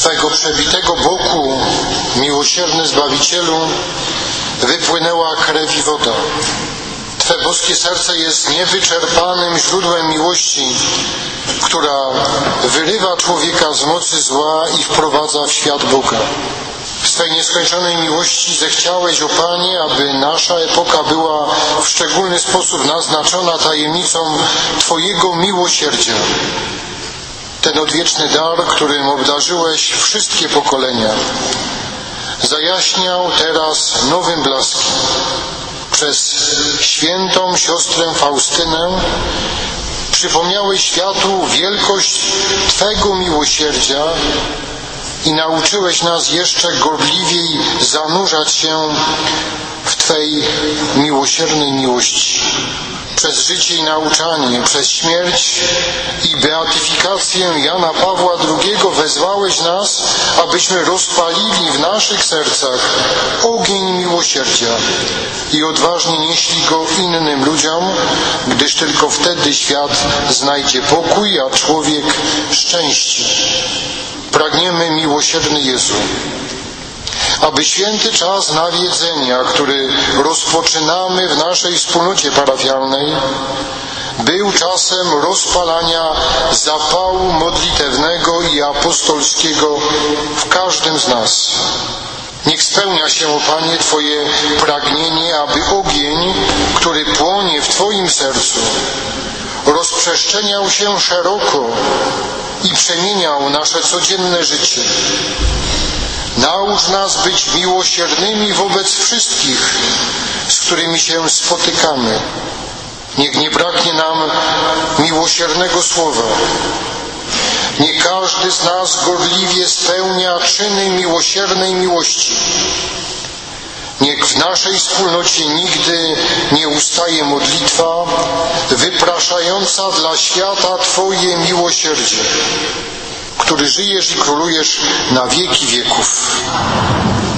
Twego przebitego boku, miłosierny Zbawicielu, wypłynęła krew i woda. Twe boskie serce jest niewyczerpanym źródłem miłości, która wyrywa człowieka z mocy zła i wprowadza w świat Boga. W swej nieskończonej miłości zechciałeś, o Panie, aby nasza epoka była w szczególny sposób naznaczona tajemnicą Twojego miłosierdzia. Ten odwieczny dar, którym obdarzyłeś wszystkie pokolenia, zajaśniał teraz nowym blaskiem. Przez świętą siostrę Faustynę przypomniałeś światu wielkość Twego miłosierdzia i nauczyłeś nas jeszcze gorliwiej zanurzać się w Twej miłosiernej miłości. Przez życie i nauczanie, przez śmierć i beatyfikację Jana Pawła II wezwałeś nas, abyśmy rozpalili w naszych sercach ogień miłosierdzia i odważnie nieśli go innym ludziom, gdyż tylko wtedy świat znajdzie pokój, a człowiek szczęście. Pragniemy, miłosierny Jezu, aby święty czas nawiedzenia, który rozpoczynamy w naszej wspólnocie parafialnej, był czasem rozpalania zapału modlitewnego i apostolskiego w każdym z nas. Niech spełnia się, o Panie, Twoje pragnienie, aby ogień, który płonie w Twoim sercu, rozprzestrzeniał się szeroko i przemieniał nasze codzienne życie. Naucz nas być miłosiernymi wobec wszystkich, z którymi się spotykamy. Niech nie braknie nam miłosiernego słowa. Niech każdy z nas gorliwie spełnia czyny miłosiernej miłości. Niech w naszej wspólnocie nigdy nie ustaje modlitwa wypraszająca dla świata Twoje miłosierdzie, który żyjesz i królujesz na wieki wieków.